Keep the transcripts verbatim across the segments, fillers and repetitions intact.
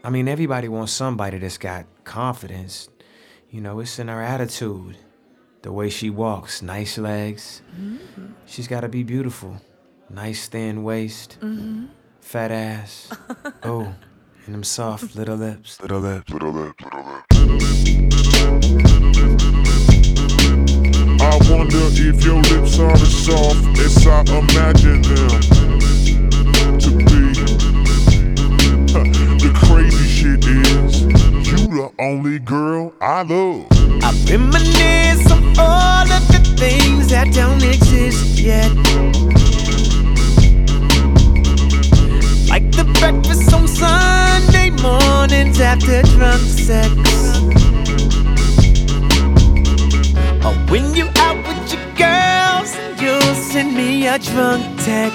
I mean, everybody wants somebody that's got confidence. You know, it's in her attitude. The way she walks, nice legs. Mm-hmm. She's gotta be beautiful. Nice thin waist. Mm-hmm. Fat ass. Oh, and them soft little lips. Little lips, little lips, little lips. I wonder if your lips are as soft as I imagine them to be. The crazy shit is, you the only girl I love. I reminisce on all of the things that don't exist yet. Like the breakfast on Sunday mornings after drunk sex. Or when you out with your girls and you'll send me a drunk text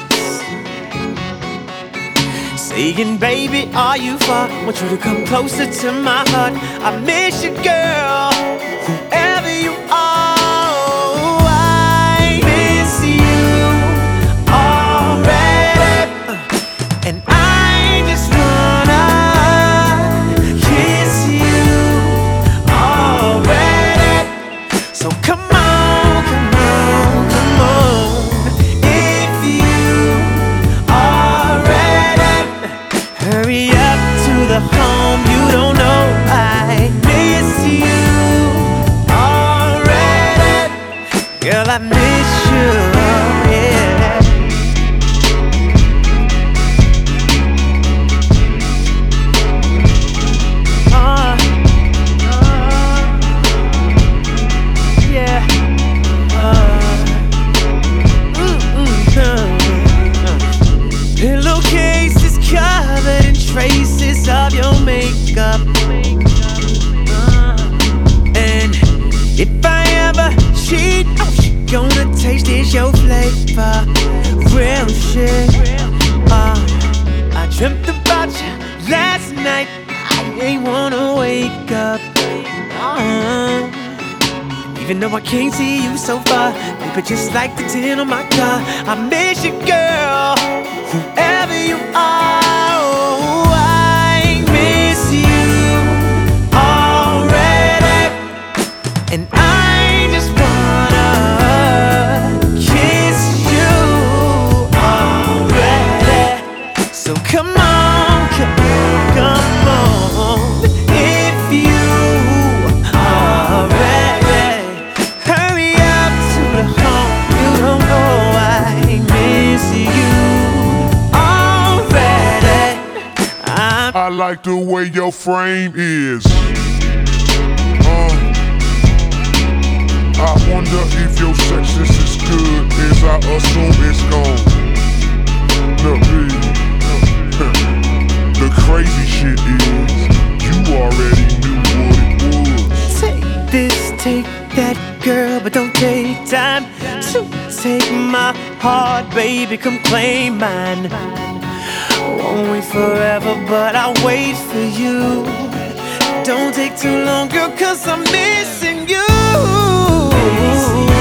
saying, baby, are you far? Want you to come closer to my heart. I miss you, girl, whoever you are. I miss you already, uh, and I just wanna kiss you already. So come on, come on, come on. If you are ready, hurry up to the home. You don't know I miss you already. Girl, I miss you, yeah. Uh, uh, yeah. Uh, mm-mm, uh. Pillowcases covered in traces of your makeup. Uh, and if I ever cheat, oh, she gonna taste is your flavor. Real shit. Uh, I dreamt about you last night. I ain't wanna wake up. Uh, even though I can't see you so far, baby, just like the tin on my car. I miss you, girl, whoever you are. Oh, I miss you already, and I just wanna kiss you already. So come on, come on, come on. If you are ready, hurry up to the home. You don't know I miss you already. I'm I like the way your frame is. Uh, I wonder if your sex is as good as I assume it's gon' to be. The crazy shit is, you already knew what it was. take this, take that, girl, but don't take time to take my heart, baby, come claim mine. Won't wait forever, but I'll wait for you. Don't take too long, girl, cause I'm missing you.